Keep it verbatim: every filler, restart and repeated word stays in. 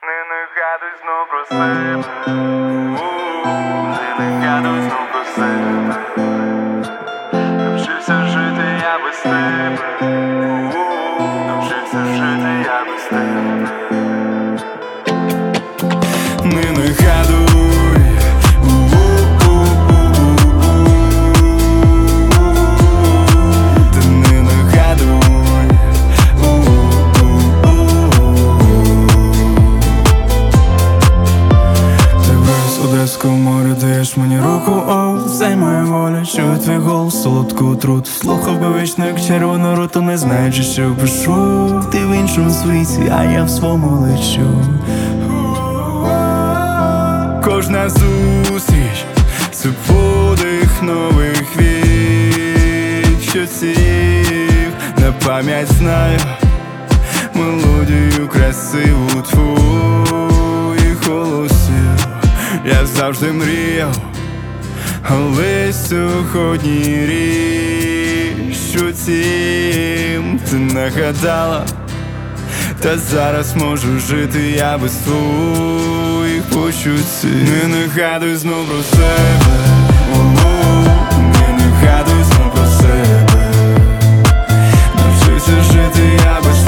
Не нагадуй знов про себе, не нагадуй знов про себе. Навчився жити я без тебе, навчився жити я без тебе. Не нагадуй, ти не нагадуй. Одеського моря даєш мені руку, о, все моя воля, чую твій голос, солодку отруту. Слухав би вічно, як червону руту, не знаючи, що пишу. Ти в іншому світі, а я в своєму лечу. Кожна зустріч — це подих нових відчуттів. На пам'ять знаю мелодію красиву твоїх голосів. Я завжди мріяв, але сьогодні річ у тім. Ти нагадала, та зараз можу жити я без твоїх почуттів. Не нагадуй знов про себе, не нагадуй знов про себе. Навчився жити я без